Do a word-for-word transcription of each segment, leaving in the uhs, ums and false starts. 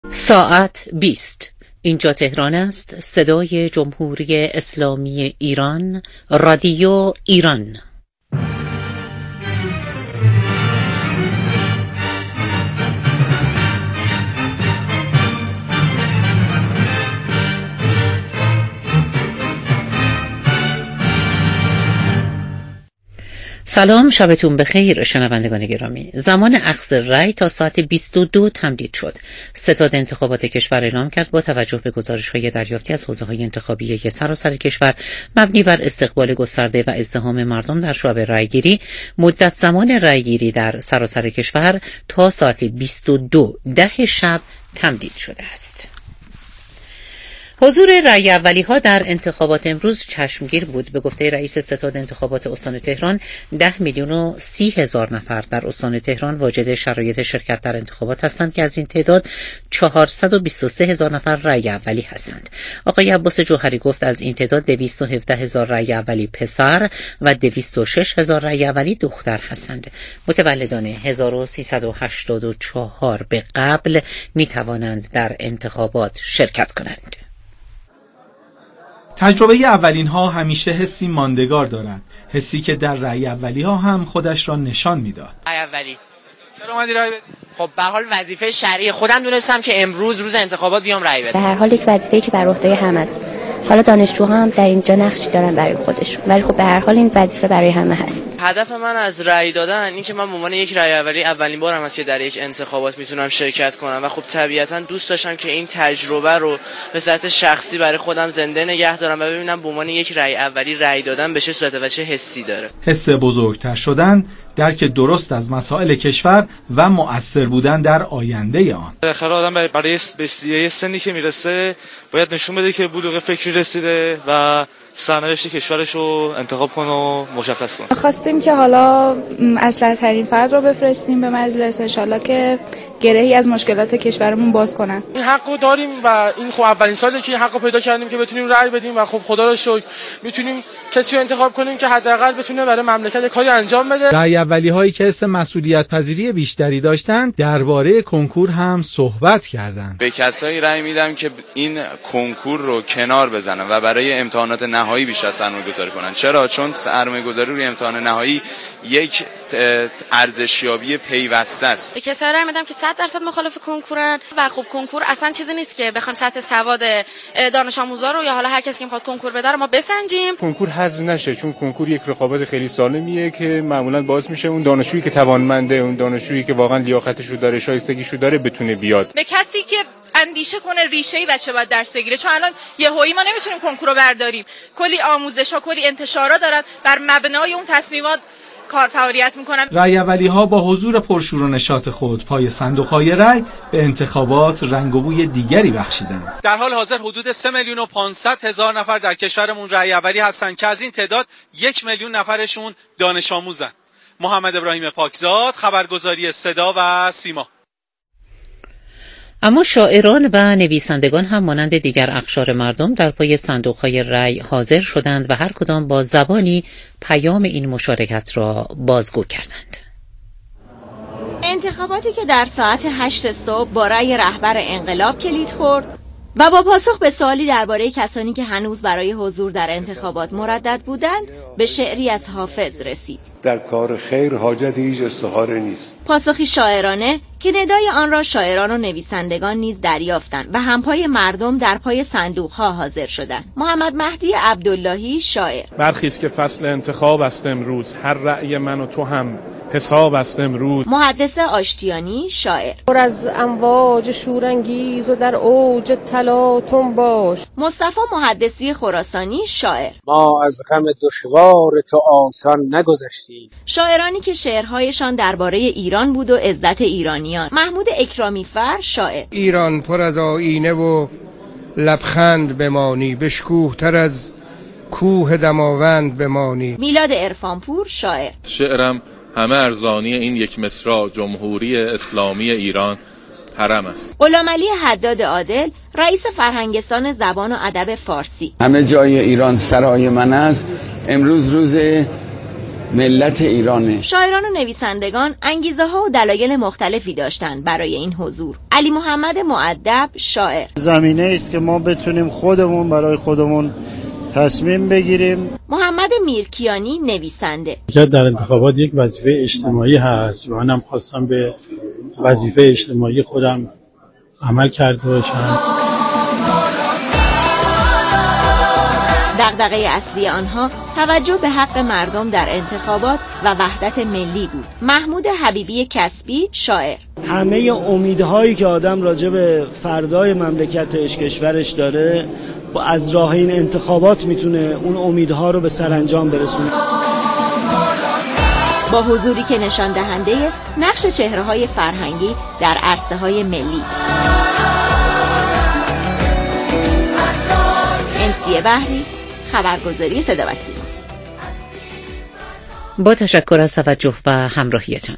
ساعت بیست. اینجا تهران است. صدای جمهوری اسلامی ایران، رادیو ایران. سلام، شبتون بخیر شنوندگان گرامی. زمان اخذ رأی تا ساعت بیست و دو تمدید شد. ستاد انتخابات کشور اعلام کرد با توجه به گزارش‌های دریافتی از حوزه‌های انتخابی سراسر کشور مبنی بر استقبال گسترده و ازدحام مردم در شعب رأیگیری، مدت زمان رأیگیری در سراسر کشور تا ساعت بیست و دو ده شب تمدید شده است. حضور رأی اولی ها در انتخابات امروز چشمگیر بود. به گفته رئیس ستاد انتخابات استان تهران، ده میلیون و سی هزار نفر در استان تهران واجد شرایط شرکت در انتخابات هستند که از این تعداد چهارصد و بیست و سه هزار نفر رأی اولی هستند. آقای عباس جوهری گفت از این تعداد دویست و هفده هزار رأی اولی پسر و دویست و شش هزار رأی اولی دختر هستند. متولدان هزار و سیصد و هشتاد و چهار به قبل می توانند در انتخابات شرکت کنند. تجربه اولین ها همیشه حسی ماندگار دارد، حسی که در رأی اولی ها هم خودش را نشان میداد. رأی اولی چرا اومدی رأی بدی؟ خب به هر حال وظیفه شرعی خودم دونستم که امروز روز انتخابات بیام رأی بدم. به هر حال یک وظیفه‌ای که بر عهده هم است. حالا دانشجوها هم در اینجا نقشی دارن برای خودشون، ولی خب به هر حال این وظیفه برای همه هست. هدف من از رأی دادن این که من به عنوان یک رأی اولی اولین بارم است که در یک انتخابات میتونم شرکت کنم و خب طبیعتا دوست داشتم که این تجربه رو به صورت شخصی برای خودم زنده نگه دارم و ببینم به عنوان یک رأی اولی رأی دادن به چه صورت و چه حسی داره. حس بزرگتر شدن، درک درست از مسائل کشور و مؤثر بودن در آینده آن. بالاخره آدم برای به سنی که میرسه باید نشون بده که بلوغ فکری رسیده و سرنوشت کشورش رو انتخاب کنه و مشخص کنه. خواستیم که حالا اصلی ترین فرد رو بفرستیم به مجلس، ان شاءالله که گرهی از مشکلات کشورمون باز کنن. این حقو داریم و این خب اولین ساله که این حقو پیدا کردیم که بتونیم رأی بدیم و خب خدا رو شکر میتونیم کسی رو انتخاب کنیم که حداقل بتونه برای مملکت کاری انجام بده. رأی اولی هایی که حس مسئولیت پذیری بیشتری داشتند درباره کنکور هم صحبت کردند. به کسایی رأی میدم که این کنکور رو کنار بزنن و برای امتحانات نهایی بیشتر سرمایه‌گذاری کنن. چرا؟ چون سرمایه‌گذاری روی امتحان نهایی یک ارزشیابی پیوسته است. به کسایی رأی میدم که صد درصد مخالف کنکورن و خب کنکور اصلا چیزی نیست که بخوام سطح سواد دانش آموزا رو یا حالا هر کسی که میخواد کنکور بده رو ما بسنجیم. کنکور حذف نشه، چون کنکور یک رقابت خیلی سالمیه که معمولا باعث میشه اون دانشجویی که توانمنده، اون دانشجویی که واقعا لیاقتش رو داره، شایستگیش رو داره، بتونه بیاد. به کسی که اندیشه کنه ریشه‌ای بچه باید درس بگیره، چون الان یهویی ما نمیتونیم کنکور رو برداریم. کلی آموزش‌ها، کلی انتشارات دارن، بر مبنای اون تصمیمات کار فعالیت میکنن. رأی اولی ها با حضور پرشور و نشاط خود پای صندوق های رأی به انتخابات رنگ و بوی دیگری بخشیدند. در حال حاضر حدود سه میلیون و پانصد هزار نفر در کشورمون رأی اولی هستند که از این تعداد یک میلیون نفرشون دانش آموزن. محمد ابراهیم پاکزاد، خبرگزاری صدا و سیما. اما شاعران و نویسندگان هم مانند دیگر اقشار مردم در پای صندوق‌های رأی حاضر شدند و هر کدام با زبانی پیام این مشارکت را بازگو کردند. انتخاباتی که در ساعت هشت صبح با رأی رهبر انقلاب کلید خورد و با پاسخ به سوالی درباره کسانی که هنوز برای حضور در انتخابات مردد بودند به شعری از حافظ رسید. در کار خیر حاجت هیچ استخاره نیست. پاسخی شاعرانه که ندای آن را شاعران و نویسندگان نیز دریافتند و همپای مردم در پای صندوق‌ها حاضر شدند. محمد مهدی عبداللهی شاعر: برخیز که فصل انتخاب است امروز، هر رأی من و تو هم حساب است امروز. محدث آشتیانی شاعر: پر از امواج شورانگیز و در اوج تلاطم باش. مصطفی محدثی خراسانی شاعر: ما از غم دشوار تو آسان نگذشتیم. شاعرانی که شعرهایشان درباره ایران بود و عزت ایرانیان. محمود اکرامی فر شاعر: ایران پر از آینه و لبخند بمانی، بشکوه تر از کوه دماوند بمانی. میلاد عرفانپور شاعر: شعرم همه ارزانی این یک مصرع جمهوری اسلامی ایران حرم است. غلامعلی حداد عادل رئیس فرهنگستان زبان و ادب فارسی: همه جای ایران سرای من است. امروز روز ملت ایرانه. شاعران و نویسندگان انگیزه ها و دلایل مختلفی داشتند برای این حضور. علی محمد مؤدب شاعر: زمینه است که ما بتونیم خودمون برای خودمون تصمیم بگیریم. محمد میرکیانی نویسنده: در انتخابات یک وظیفه اجتماعی هست و منم خواستم به وظیفه اجتماعی خودم عمل کرده باشم. دغدغه اصلی آنها توجه به حق مردم در انتخابات و وحدت ملی بود. محمود حبیبی کسبی شاعر: همه امیدهایی که آدم راجع به فردای مملکتش کشورش داره با از راه این انتخابات میتونه اون امیدها رو به سرانجام برسونه. با حضوری که نشان دهنده نقش چهره‌های فرهنگی در عرصه‌های ملی است. انسیه بحری، خبرگزاری صدا و سیما. با تشکر از توجه و همراهیتان.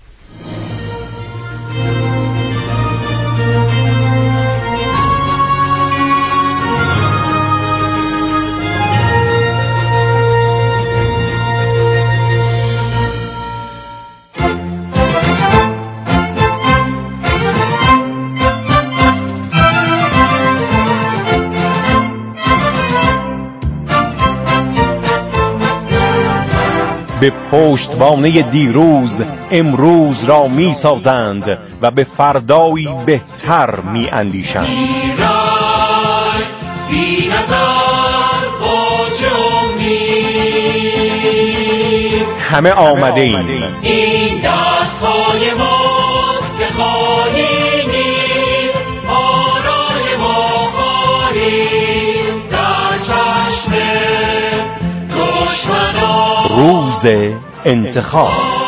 به پشتوانه دیروز امروز را می سازند و به فردایی بهتر می اندیشند. بی نظر با چه امید همه آمده ایم، این دست های ماست که خالی نیست، آرای ما خالی در چشم دشمنان. روز انتخاب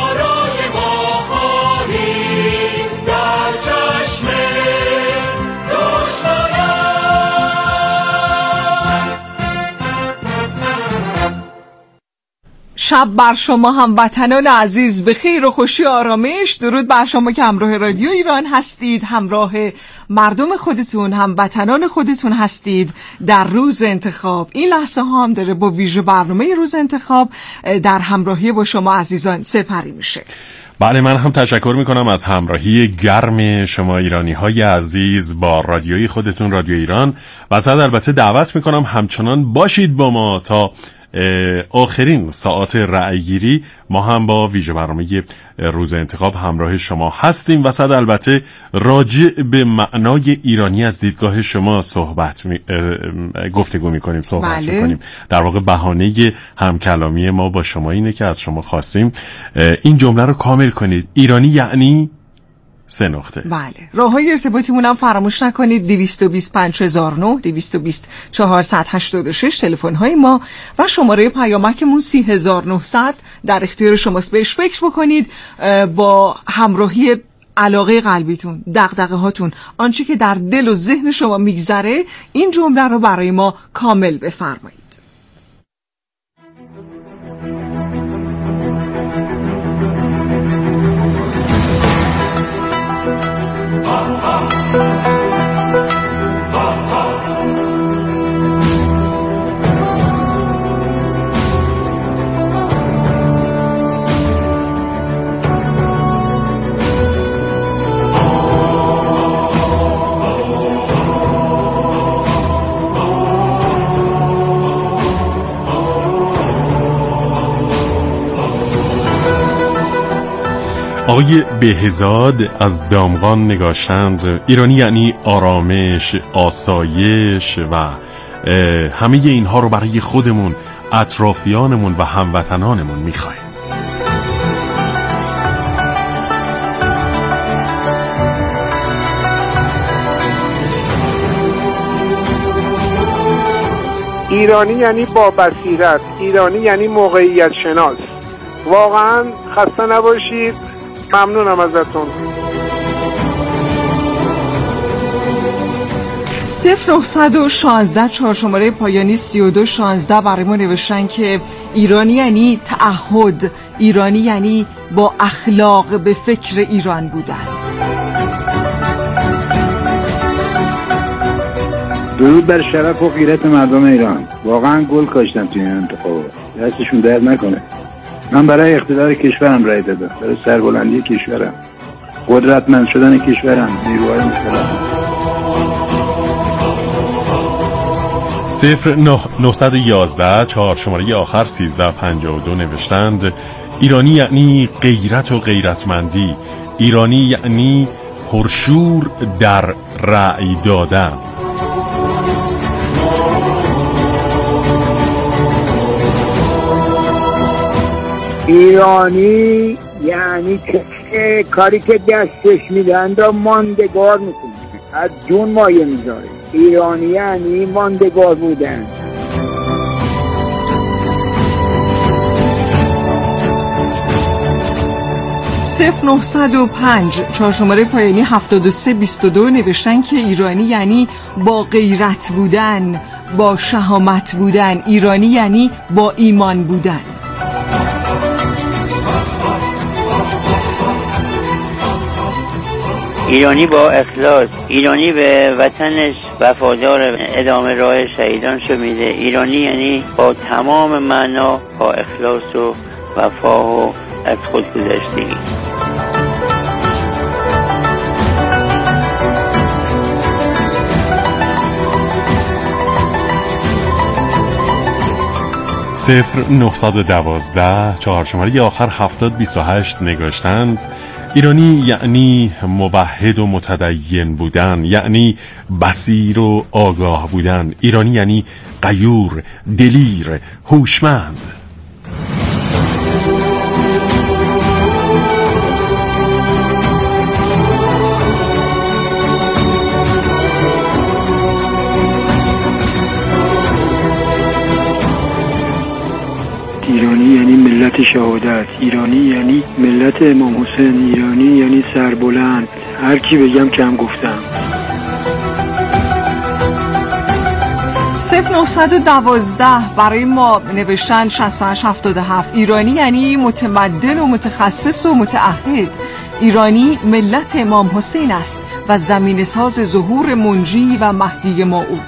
شب بر شما هموطنان عزیز به خیر و خوشی و آرامش. درود بر شما که همراه رادیو ایران هستید، همراه مردم خودتون، هموطنان خودتون هستید در روز انتخاب. این لحظه ها هم داره با ویژه برنامه روز انتخاب در همراهی با شما عزیزان سپری میشه. بله، من هم تشکر میکنم از همراهی گرم شما ایرانی های عزیز با رادیوی خودتون، رادیو ایران، و صد البته دعوت میکنم همچنان باشید با ما تا آخرین ساعات رأیگیری. ما هم با ویژه برنامه روز انتخاب همراه شما هستیم و صد البته راجع به معنای ایرانی از دیدگاه شما صحبت می... گفتگو میکنیم، صحبت بله. میکنیم. در واقع بهانه همکلامی ما با شما اینه که از شما خواستیم این جمله رو کامل کنید: ایرانی یعنی سه نقطه. بله، راه های ارتباطیمون هم فراموش نکنید: دویست و بیست پنج هزار و نه، دویست و بیست چهارصد و هشتاد و شش تلفن های ما و شماره پیامکمون سی هزار و نهصد در اختیار شماست. بهش فکر بکنید، با همراهی علاقه قلبیتون، دغدغه هاتون، آنچه که در دل و ذهن شما میگذره، این جمله رو برای ما کامل بفرمایید. آقای بهزاد از دامغان نگاشتند: ایرانی یعنی آرامش، آسایش و همه اینها رو برای خودمون، اطرافیانمون و هموطنانمون میخوایم. ایرانی یعنی با بصیرت، ایرانی یعنی موقعیت شناس. واقعا خسته نباشید، ممنونم ازتون. صفر نهصد و شانزده چهار شماره پایانی سی و دو شانزده برای ما نوشتن که ایرانی یعنی تعهد، ایرانی یعنی با اخلاق به فکر ایران بودن. درود بر شرف و غیرت مردم ایران. واقعا گل کاشتن توی این انتخابات، دستشون درد نکنه. من برای اقتدار کشورم رای دادم، برای سربلندی کشورم، قدرتمند شدن کشورم، نیروهای مسلح. صفر نهصد و یازده چهار شماره آخر سیزده پنجاه و دو نوشتند ایرانی یعنی غیرت و غیرتمندی، ایرانی یعنی پرشور در رأی دادن. ایرانی یعنی که کاری که دستش میدن را ماندگار میکنه، از جون مایه میذاره. ایرانی یعنی ماندگار بودن. صفر نهصد و پنج چهار شماره پایانی هفتاد و سه بیست و دو نوشتن که ایرانی یعنی با غیرت بودن، با شهامت بودن. ایرانی یعنی با ایمان بودن. ایرانی با اخلاص، ایرانی به وطنش وفادار، ادامه راه شهیدانشو میده. ایرانی یعنی با تمام معنا، با اخلاص و وفا و از خودگذشتگی. صفر نهصد و دوازده چهار شماره آخر هفتاد بیست و هشت نگاشتند ایرانی یعنی موحد و متدین بودن، یعنی بصیر و آگاه بودن. ایرانی یعنی غیور، دلیر، هوشمند. ایرانی یعنی ملت شهادت، ایرانی یعنی ملت امام حسین، ایرانی یعنی سربلند. هر کی بگم کم گفتم. صفر نهصد و دوازده برای ما نوشتن شصت و هشت هفتاد و هفت. ایرانی یعنی متمدن و متخصص و متعهد. ایرانی ملت امام حسین است و زمین ساز ظهور منجی و مهدی موعود.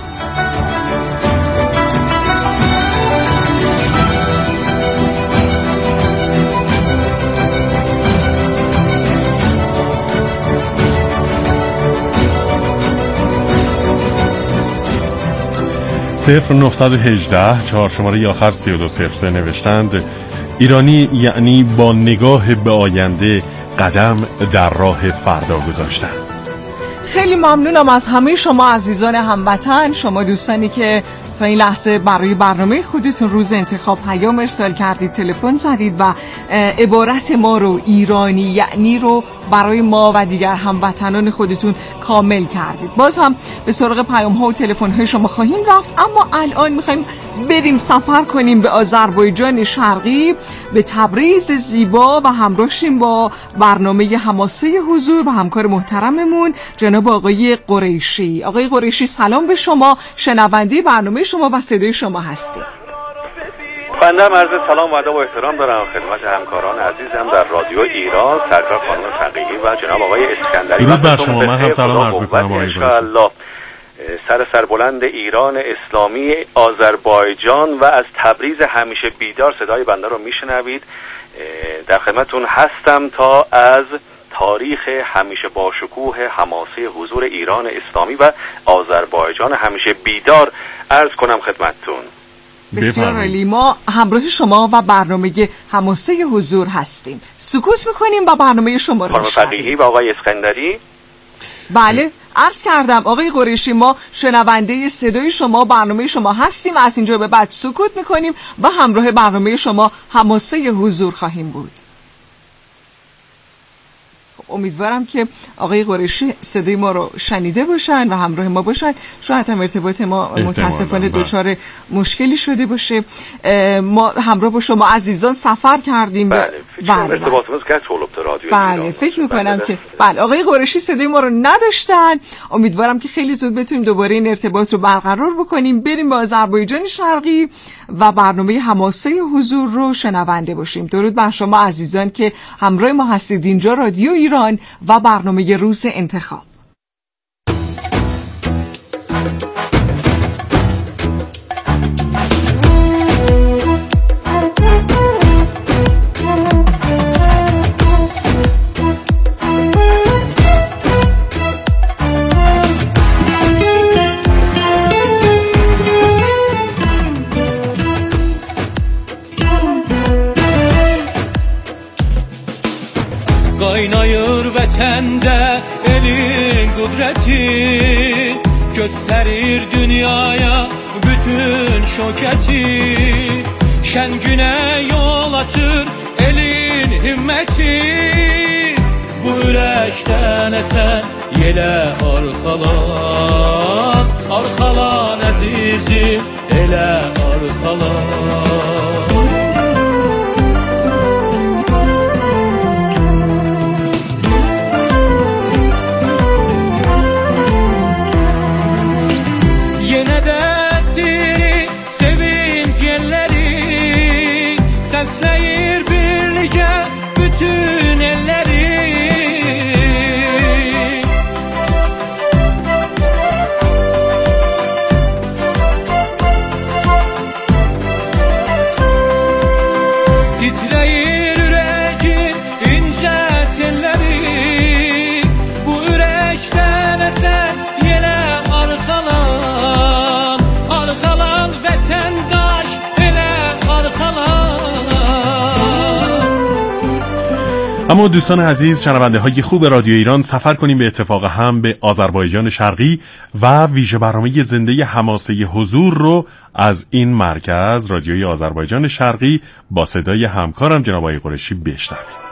صفر نهصد و هجده چهار شماره آخر سی و دو صفر سه نوشتند ایرانی یعنی با نگاه به آینده قدم در راه فردا گذاشتن. خیلی ممنونم از همه شما عزیزان هموطن، شما دوستانی که تا این لحظه برای برنامه خودتون روز انتخاب پیام ارسال کردید، تلفن زدید و عبارت ما رو، ایرانی یعنی رو برای ما و دیگر هموطنان خودتون کامل کردید. باز هم به سراغ پیام ها و تلفن های شما خواهیم رفت، اما الان میخوایم بریم سفر کنیم به آذربایجان شرقی، به تبریز زیبا و همراه شیم با برنامه حماسه حضور و همکار محترممون جناب آقای قریشی. آقای قریشی سلام به شما، شنونده برنامه شما و صدای شما هستیم. بنده عرض سلام و ادب و احترام دارم خدمت همکاران عزیزم در رادیو ایران، سرکار خانم فقیهی و جناب آقای اسکندری. درود بر شما، من هم سلام عرض می‌کنم آقای قریشی. سر سربلند ایران اسلامی آذربایجان و از تبریز همیشه بیدار صدای بنده رو میشنوید. در خدمتون هستم تا از تاریخ همیشه با شکوه حماسه حضور ایران اسلامی و آذربایجان همیشه بیدار عرض کنم خدمتتون. بسیار عالی، ما همراه شما و برنامه حماسه حضور هستیم. سکوت میکنیم و برنامه شما رو خانم فقیهی و آقای اسکندری. بله عرض کردم آقای قریشی، ما شنونده صدای شما برنامه شما هستیم. از اینجا به بعد سکوت میکنیم و همراه برنامه شما حماسه حضور خواهیم بود. امیدوارم که آقای قریشی صدای ما رو شنیده باشن و همراه ما باشن. شاید هم ارتباط ما متاسفانه دچار مشکلی شده باشه. ما همراه با شما عزیزان سفر کردیم. بله بله ارتباطمون که طولب رادیو. بله فکر می‌کنم که بله آقای قریشی صدای ما رو نداشتن. امیدوارم که خیلی زود بتونیم دوباره این ارتباط رو برقرار بکنیم، بریم به آذربایجان شرقی و برنامه حماسه حضور رو شنونده باشیم. درود بر شما عزیزان که همراه ما هستید. اینجا رادیو ایران و برنامه روز انتخاب. sende elin kudreti, gösterir dünyaya bütün şoketi. Şen güne yol açır elin himmeti, bu ürəkdən əsən yelə arxalan, arxalan əzizim, elə arxalan. Yenə də siri sevinç yelləri, səsləyir birlikə bütün elləri. Titrəyir ürəkin incə telləri, bu ürəkdən əsən yelə arxalan, arxalan vətəndaş elə arxalan. اما دوستان عزیز، شنونده های خوب رادیو ایران، سفر کنیم به اتفاق هم به آذربایجان شرقی و ویژه برنامه زنده حماسه حضور رو از این مرکز رادیوی آذربایجان شرقی با صدای همکارم جناب آقای قریشی بشنویم.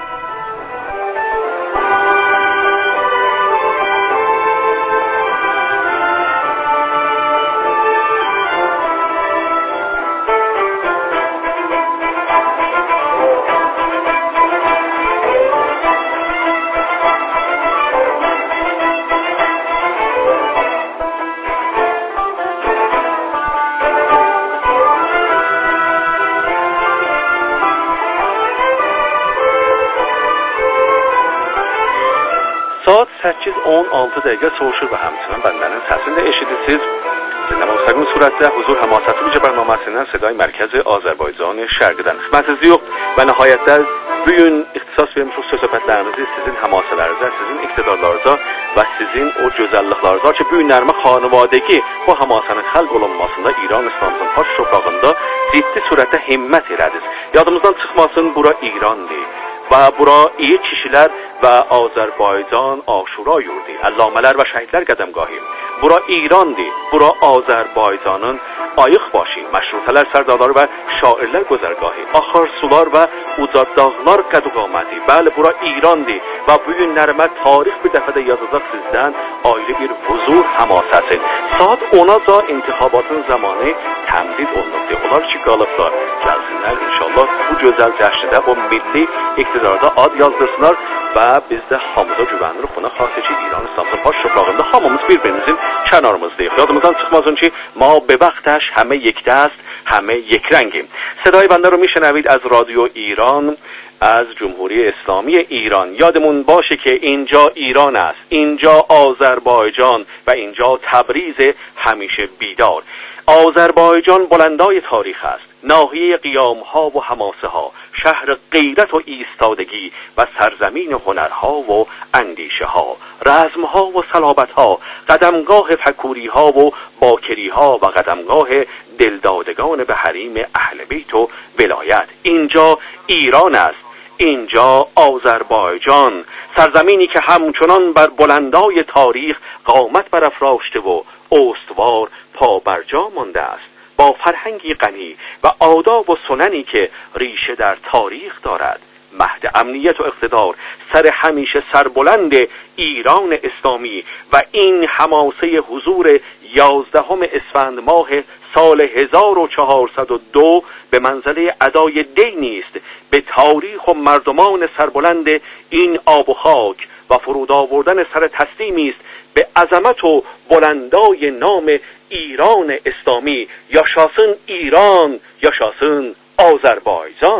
səkkiz on altı dəqiqə soğuşur və həmçinin bəndənin səsində eşidirsiniz. Dinləmə müstəqim surətdə huzur həmasəti bircə bərnaməsindən Səday Mərkəzi Azərbaycan Şərqidən xidmətinizdə yox və nəhayətdə bu gün ixtisas vermiş söhbətlərimizi sizin həmasələrinizə, sizin iqtidarlarınıza və sizin o gözəlliklərinizə ki, bu günlərmə xanavadəki bu həmasənin xəlq olunmasında İran İslamcının baş torpağında ciddi surətdə himmət elədiniz. Yadımızdan çıxmasın, bura İrandır və bura iyi kişilər və Azərbaycan Aşura yurdu, əllamələr və şəhidlər qədəmgahı. Bura İrandır, bura Azərbaycanın ayıq başı, məşrutələr sərdarları və şairlər gözərgahı, axar sular və uca dağlar qədüqaməti. Bəli, bura İrandır və bu günlərimə tarix bir dəfə də yazacaq sizdən ayrı bir huzur həmasəsi. Saat onaca intixabatın zamanı təmdid olunubdur. Onlar ki, qalıblar, gəlsinlər inşallah bu gözəl cəşnidə o milli iqtidarda ad yazdırsınlar və biz də hamıza güvənirik. Buna xasə ki, İran İslamcının baş torpağında hamımız bir-birimizin kənarımızdayıq. Yadımızdan çıxmasın ki, ما به وقتش همه یک دست همه یک رنگیم. صدای بنده رو میشنوید از رادیو ایران از جمهوری اسلامی ایران. یادمون باشه که اینجا ایران است، اینجا آذربایجان و اینجا تبریز همیشه بیدار. آذربایجان بلندای تاریخ است، ناحیه قیام ها و حماسه ها، شهر غیرت و ایستادگی و سرزمین هنرها و اندیشه ها، رزم ها و صلابت ها، قدمگاه فکوری ها و باکری ها و قدمگاه دلدادگان به حریم اهل بیت و ولایت. اینجا ایران است، اینجا آذربایجان، سرزمینی که همچنان بر بلندای تاریخ قامت برافراشته و استوار پا برجا مانده است، با فرهنگی غنی و آداب و سننی که ریشه در تاریخ دارد. مهد امنیت و اقتدار سر همیشه سربلند ایران اسلامی و این حماسه حضور یازدهم اسفند ماه سال هزار و چهارصد و دو به منزله ادای دینی است به تاریخ و مردمان سربلند این آب و خاک و فرود آوردن سر تسلیمی است به عظمت و بلندای نام ایران اسلامی. یاشاسın ایران، یاشاسın آذربایجان.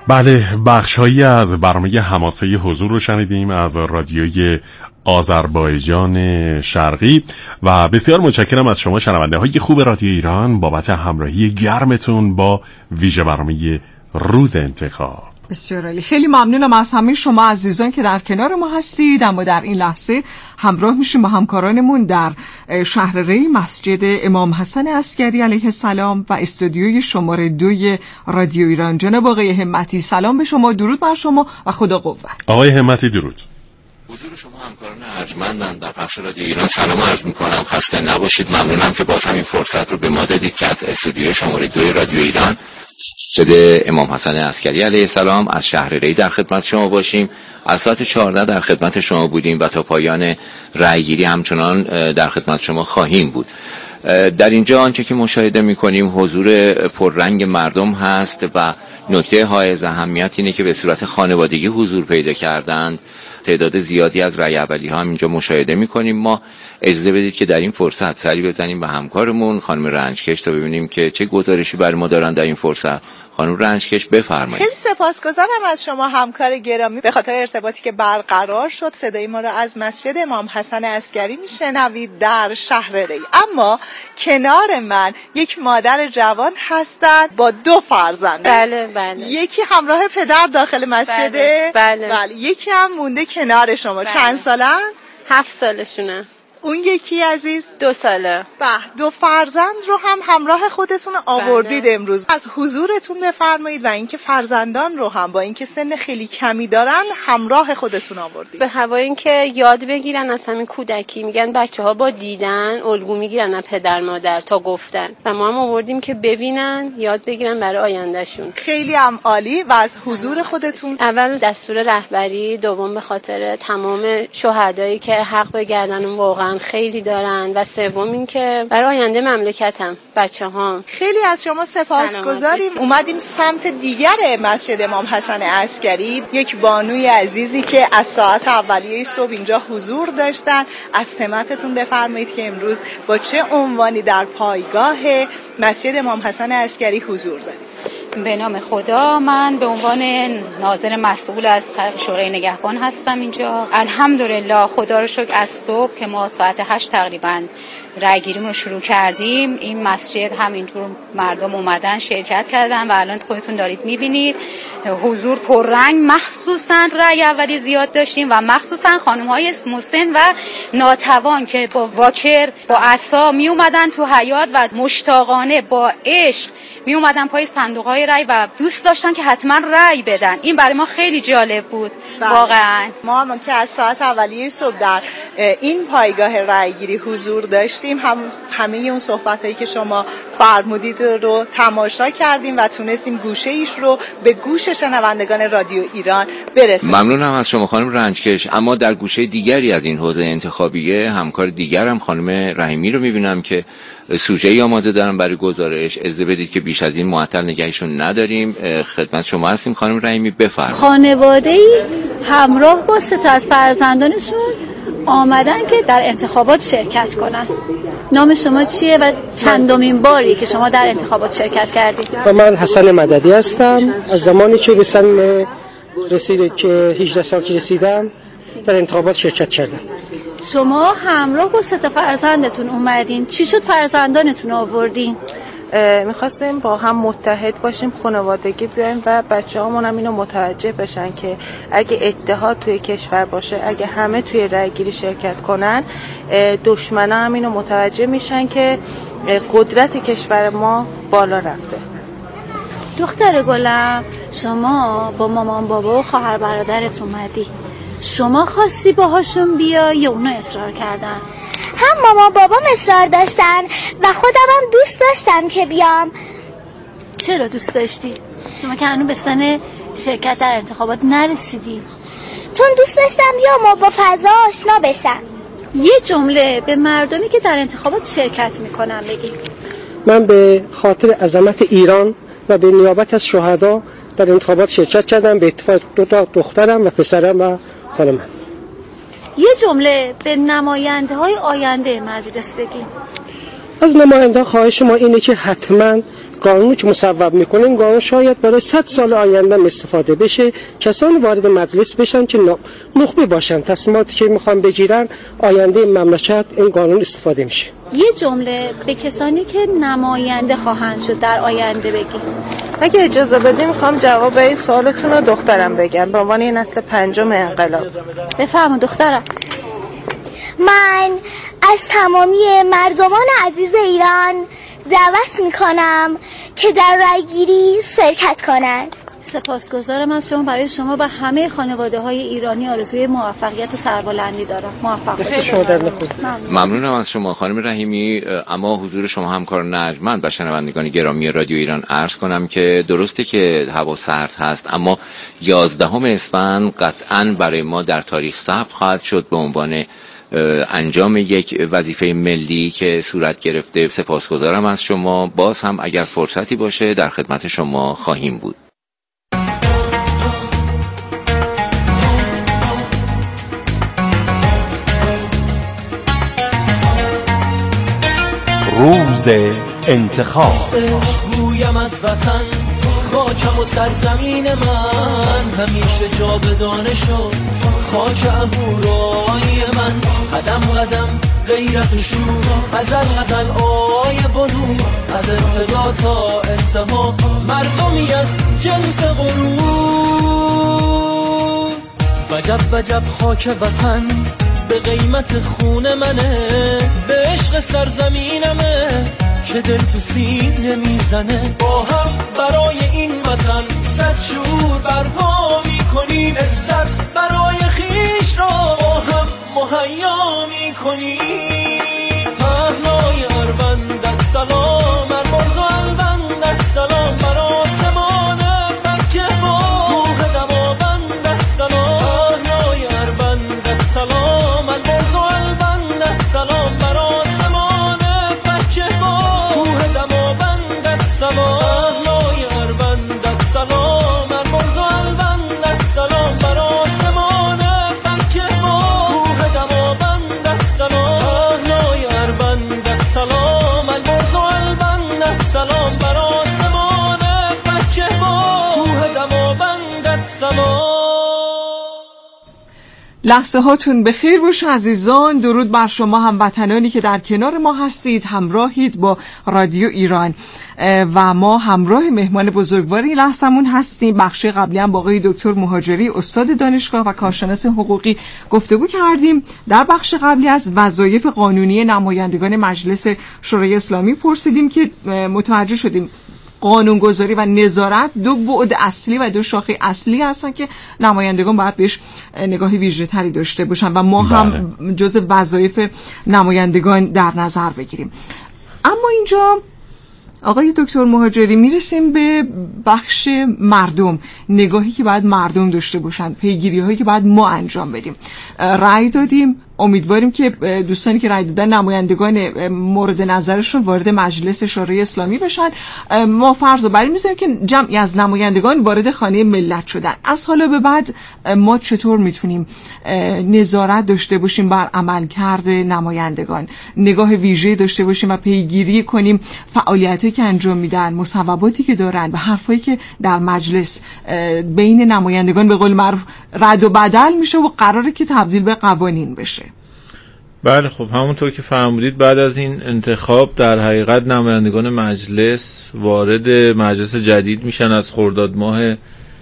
بله، بخش‌هایی از برنامه حماسه حضور رو شنیدیم از رادیوی آذربایجان شرقی و بسیار متشکرم از شما شنونده های خوب رادیو ایران بابت همراهی گرمتون با ویژه برنامه روز انتخاب. بسیار عالی، خیلی ممنونم از همه شما عزیزان که در کنار ما هستید. اما در این لحظه همراه میشیم با همکارانمون در شهر ری، مسجد امام حسن عسکری علیه السلام و استودیوی شماره دوی رادیو ایران. جناب آقای همتی، سلام به شما، درود بر شما و خدا قوت. آقای همتی درود. حضور شما همکاران ارجمندم در بخش رادیو ایران سلام عرض میکنم، خسته نباشید. ممنونم که باز همین فرصت رو به ما دادید که از استودیوی شماره دوی رادیو ایران مسجد امام حسن عسکری علیه السلام از شهر ری در خدمت شما باشیم. از ساعت چهارده در خدمت شما بودیم و تا پایان رأیگیری همچنان در خدمت شما خواهیم بود. در اینجا آنچه که مشاهده میکنیم حضور پررنگ مردم هست و نکته حائز اهمیت اینه که به صورت خانوادگی حضور پیدا کردند. تعداد زیادی از رای اولی ها هم اینجا مشاهده میکنیم. ما اجازه بدید که در این فرصت سری بزنیم به همکارمون خانم رنجکش تا ببینیم که چه گزارشی برای ما دارن در این فرصت. خانم رنجکش بفرمایید. خیلی سپاسگزارم از شما همکار گرامی به خاطر ارتباطی که برقرار شد. صدای ما را از مسجد امام حسن عسکری میشنوید در شهر ری. اما کنار من یک مادر جوان هستند با دو فرزند. بله بله. یکی همراه پدر داخل مسجده. بله. بله. یکی هم مونده کنار شما. بله. چند سالن؟ هفت سالشونه. اون یکی عزیز دو ساله. به دو فرزند رو هم همراه خودتون آوردید. بله. امروز از حضورتون بفرمایید و اینکه فرزندان رو هم با اینکه سن خیلی کمی دارن همراه خودتون آوردید. به هوای اینکه یاد بگیرن از همین کودکی. میگن بچه‌ها با دیدن الگو میگیرن از پدر مادر تا گفتن و ما هم آوردیم که ببینن یاد بگیرن برای آیندهشون. خیلی هم عالی. و از حضور خودتون اول دستور رهبری، دوم به خاطر تمام شهدایی که حق به گردن واقعا خیلی دارن و سوم این که برای آینده مملکتم بچه‌هام. خیلی از شما سپاسگزاریم. اومدیم سمت دیگر مسجد امام حسن عسکری. یک بانوی عزیزی که از ساعت اولیه صبح اینجا حضور داشتن، از سمتتون بفرمایید که امروز با چه عنوانی در پایگاه مسجد امام حسن عسکری حضور دارید. به نام خدا، من به عنوان ناظر مسئول از طرف شورای نگهبان هستم اینجا. الحمدلله، خدا رو شکر از صبح که ما ساعت هشت تقریبا رایگیریمون رو شروع کردیم، این مسجد همینجور مردم اومدن شرکت کردن و الان خودتون دارید میبینید حضور پررنگ. مخصوصا رای اولی زیاد داشتیم و مخصوصا خانم‌های مسن و ناتوان که با واکر با عصا می اومدن تو حیاط و مشتاقانه با عشق می اومدن پای صندوق‌های رای و دوست داشتن که حتما رای بدن. این برای ما خیلی جالب بود. بله. واقعا ما هم که از ساعت اولیه صبح در این پایگاه رایگیری حضور داشتیم، هم همه اون صحبتایی که شما فرمودید رو تماشا کردیم و تونستیم گوشه ایش رو به گوش شنوندگان رادیو ایران برسونیم. ممنونم از شما خانم رنجکش. اما در گوشه دیگری از این حوزه انتخابیه همکار دیگرم خانم رحیمی رو میبینم که سوژه‌ای آماده دارن برای گزارش. اجازه بدید که بیش از این معطل نگهشون نداریم. خدمت شما هستیم خانم رحیمی، بفرمایید. خانواده‌ای همراه با سه تا از فرزندانشون آمدن که در انتخابات شرکت کنن. نام شما چیه و چندمین باری که شما در انتخابات شرکت کردید؟ و من حسن مددی هستم. از زمانی که به سن رسید که هجده سال که رسیدم در انتخابات شرکت کردم. شما همراه با سه تا فرزندتون اومدین، چی شد فرزندانتون آوردین؟ میخواستیم با هم متحد باشیم، خانوادگی بیایم و بچه هامون هم اینو متوجه بشن که اگه اتحاد توی کشور باشه، اگه همه توی رایگیری شرکت کنن، دشمنا هم اینو متوجه میشن که قدرت کشور ما بالا رفته. دختر گلم، شما با مامان بابا و خواهر برادرت اومدی، شما خواستی باهاشون بیا یا اونا اصرار کردن؟ هم مامان بابام اصرار داشتن و خودم هم دوست داشتم که بیام. چرا دوست داشتی؟ شما که هنوز به سن شرکت در انتخابات نرسیدی. چون دوست داشتم بیام و با فضا آشنا بشم. یه جمله به مردمی که در انتخابات شرکت میکنن بگی. من به خاطر عظمت ایران و به نیابت از شهدا در انتخابات شرکت کردم، به اتفاق دو تا دخترم و پسرم و خانمم. یه جمله به نماینده های آینده مجلس بگیم. از نماینده خواهش ما اینه که حتما قانونی که مصوب میکنه این قانون شاید برای صد سال آینده استفاده بشه. کسانی وارد مجلس بشن که نخبه باشن، تصمیماتی که میخوان بگیرن آینده مملکت این قانون استفاده میشه. یه جمله به کسانی که نماینده خواهند شد در آینده بگید. اگه اجازه بدیم میخوام جواب این سوالتون رو دخترم بگم به عنوان این نسل پنجم انقلاب. بفرمایید دخترم. من از تمامی مردمان عزیز ایران دعوت میکنم که در رایگیری شرکت کنند. سپاسگزارم از شما. برای شما و همه خانواده های ایرانی آرزوی موفقیت و سربلندی دارم. موفق باشید. ممنونم از شما خانم رحیمی. اما حضور شما همکار نجمن و شنوندگان گرامی رادیو ایران عرض کنم که درسته که هوا سرد هست، اما یازدهم اسفند قطعاً برای ما در تاریخ ثبت خواهد شد به عنوان انجام یک وظیفه ملی که صورت گرفته. سپاسگزارم از شما. باز هم اگر فرصتی باشه در خدمت شما خواهیم بود. روز انتخاب. گویم از وطن خاکم و سرزمین من همیشه جاودانه شد. خاک اهورای من قدم قدم غیرت و شور، غزل غزل آی بنو از ابتدا تا انتها مردمی از جنس غرور. وجب وجب خاک وطن به قیمت خون منه، به عشق سرزمینمه که دل تو سینه میزنه. با هم برای این وطن صد شور برپا میکنیم، عزت برای خیش را با هم مهیا میکنیم. پهنای اروندت سلام، مرمرز و البندت سلام، بر آسمان فکه با کوه دماوندت سلام. پهنای اروندت سلام، مرمرز و البندت سلام، بر آسمان فکه با کوه دماوندت سلام. پهنای اروندت سلام، مرمرز و البندت سلام، بر آسمان فکه با کوه دماوندت سلام. پهنای اروندت سلام، مرمرز و البندت سلام، بر آسمان فکه با کوه دماوندت سلام. لحظه هاتون بخیر باشه عزیزان. درود بر شما هموطنانی که در کنار ما هستید، همراهید با رادیو ایران و ما همراه مهمان بزرگواری لحظمون هستیم. بخش قبلی هم با آقای دکتر مهاجری استاد دانشگاه و کارشناس حقوقی گفتگو کردیم. در بخش قبلی از وظایف قانونی نمایندگان مجلس شورای اسلامی پرسیدیم که متوجه شدیم قانونگذاری و نظارت دو بعد اصلی و دو شاخه اصلی هستن که نمایندگان باید بهش نگاه ویژه تری داشته باشن و ما بله. هم جز وظایف نمایندگان در نظر بگیریم. اما اینجا آقای دکتر مهاجری میرسیم به بخش مردم، نگاهی که باید مردم داشته باشن، پیگیری هایی که باید ما انجام بدیم. رأی دادیم، امیدواریم که دوستانی که رأی دادن نمایندگان مورد نظرشون وارد مجلس شورای اسلامی بشن. ما فرض رو بر این می‌ذاریم که جمعی از نمایندگان وارد خانه ملت شدن. از حالا به بعد ما چطور میتونیم نظارت داشته باشیم بر عملکرد نمایندگان، نگاه ویژه داشته باشیم و پیگیری کنیم فعالیتایی که انجام میدن، مصوباتی که دارن و حرفایی که در مجلس بین نمایندگان به قول معروف رد و بدل میشه و قراره که تبدیل به قوانین بشه. بله خب همونطور که فرمودید بعد از این انتخاب در حقیقت نمایندگان مجلس وارد مجلس جدید میشن از خرداد ماه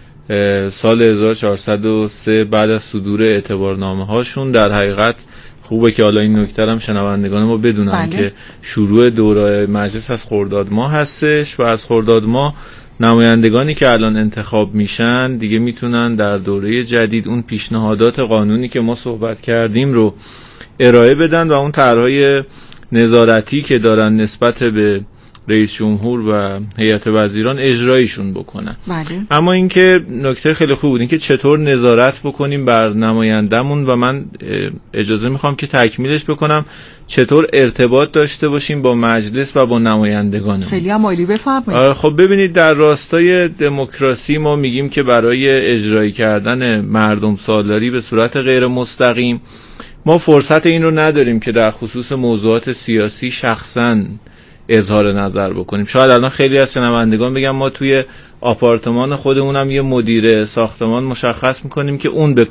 سال هزار و چهارصد و سه بعد از صدور اعتبارنامه هاشون. در حقیقت خوبه که حالا این نکته هم شنوندگان ما بدونن بله. که شروع دوره مجلس از خرداد ماه هستش و از خرداد ماه نمایندگانی که الان انتخاب میشن دیگه میتونن در دوره جدید اون پیشنهادات قانونی که ما صحبت کردیم رو ارائه بدن و اون طرحهای نظارتی که دارن نسبت به رئیس جمهور و هیئت وزیران اجرایشون بکنن. بله. اما اینکه نکته خیلی خوب بود اینکه چطور نظارت بکنیم بر نمایندمون و من اجازه میخوام که تکمیلش بکنم چطور ارتباط داشته باشیم با مجلس و با نمایندگانمون. خیلی هم عالی بفرمایید. خب ببینید در راستای دموکراسی ما میگیم که برای اجرایی کردن مردم سالاری به صورت غیر مستقیم ما فرصت این رو نداریم که در خصوص موضوعات سیاسی شخصاً اظهار نظر بکنیم. شاید الان خیلی از شنوندگان بگم ما توی آپارتمان خودمونم یه مدیر ساختمان مشخص میکنیم که اون به